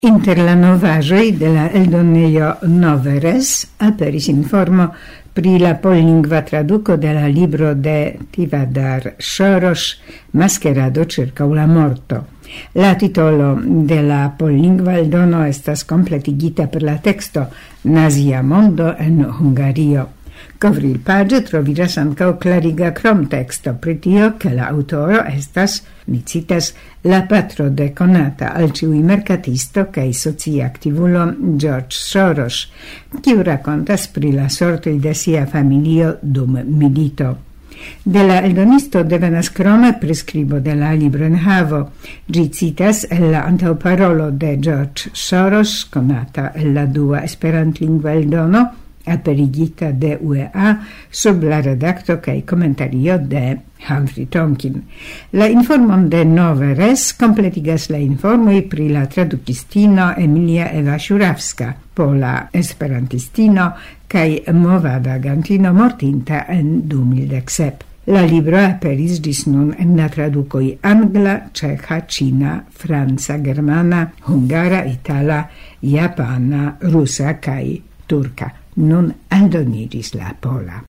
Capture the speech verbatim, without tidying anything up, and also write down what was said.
Inter la novaĵoj de la eldonejo Noveres aperis informo pri la pollingva traduko de la libro de Tivadar Soros Maskerado ĉirkaŭ la morto. La titolo de la pollingva eldono estas kompletigita per la teksto Nazia mondo en Hungario. Kovrilpaĝe troviĝas ankaŭ klariga kromteksto pri tio, ke la aŭtoro estas, mi citas, la patro de konata al ĉiuj merkatisto kaj socia aktivulo George Soros, kiu rakontas pri la sortoj de sia familio dum milito. De la eldonisto devenas krome priskribo de la libroenhavo. Ĝi citas el la antaŭparolo de George Soros, konata el la dua esperantlingva eldono, aperigita de U E A sub la redakto kaj komentario de Humphrey Tonkin. La informon de Noveres kompletigas la informoj pri la tradukistino Emilia Eva Szurawska, pola esperantistino kaj movada agantino mortinta en du mil dek sep. La libro aperis ĝis nun en la tradukoj angla, ĉeĥa, ĉina, franca, germana, hungara, itala, japana, rusa kaj turka. Nun aldoniĝis la pola.